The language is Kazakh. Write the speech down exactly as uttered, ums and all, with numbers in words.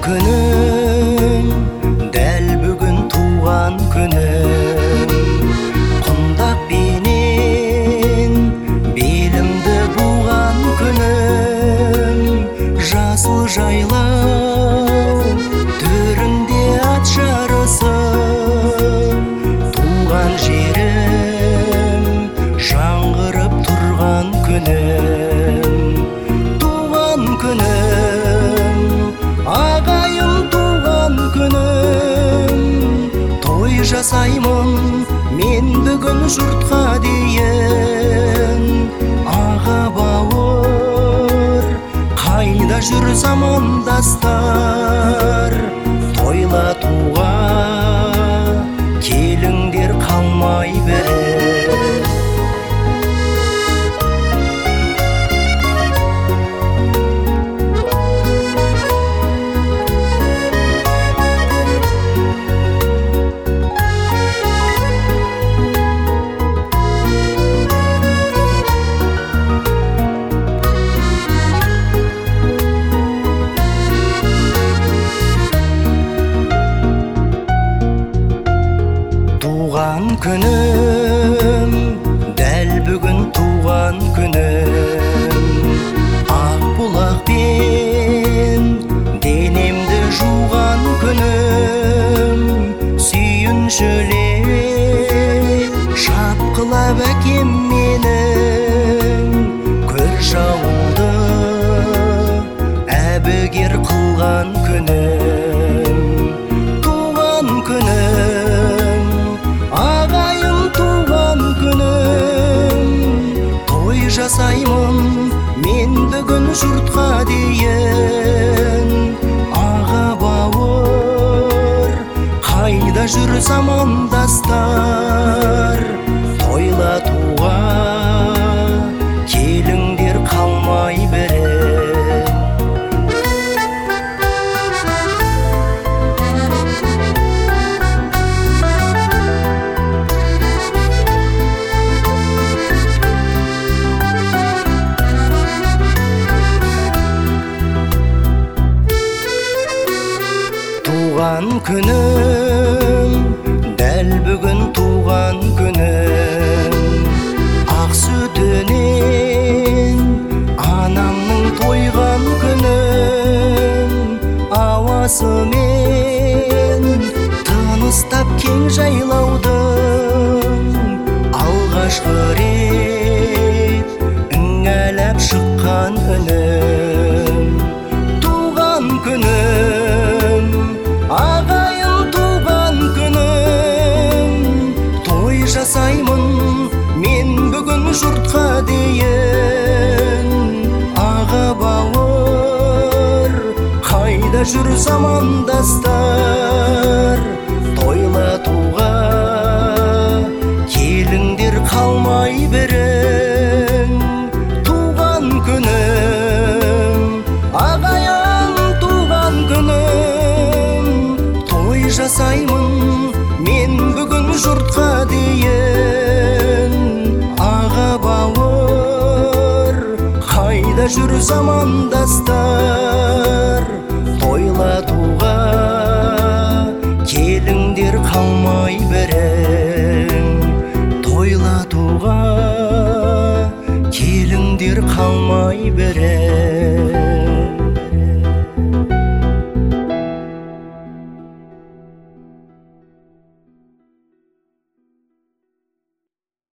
күнім, дәл бүгін туған күнім. Құндақ бейнен белімді буған күнім. Жасыл жайлау төрінде ат жарысы. Туған жерім жаңғырып тұрған күнім. Туған күнім, ағайын туған күнім. Той жасаймын мен бүгін жұртқа дейін. Аға бауыр, қайда жүр замандастар? Тойлатуға келіңдер қалмай берер. Туған күнім, дәл бүгін туған күнім. Ақ бұлақпен денемді жуған күнім. Сүйіншілеп шапқылап әкем менің. Көрші ауылды әбігер қылған күнім. Туған күнім, ағайын туған күнім. Той жасаймын мен бүгін жұртқа дейін. Аға бауыр, қайда жүр замандастар? Тойлатуға келіңдер қалмай берер. Туған күнім, дәл бүгін туған күнім. Ақ сүтінен анамның тойған күнім. Ауасымен тыныстап кең жайлаудың. Алғашқы рет үңәләп шыққан үнім. Туған күнім, ағайын туған күнім. Той жасаймын мен бүгін жұртқа дейін. Аға бауыр, қайда жүр замандастар? Тойлатуға келіңдер қалмай берің. Туған күнім, ағайын туған күнім. Той жасаймын мен бүгін жұртқа дейін. Аға бауыр, қайда жүр замандастар? Тойлатуға келіңдер қалмай берің. Тойлатуға келіңдер қалмай берің.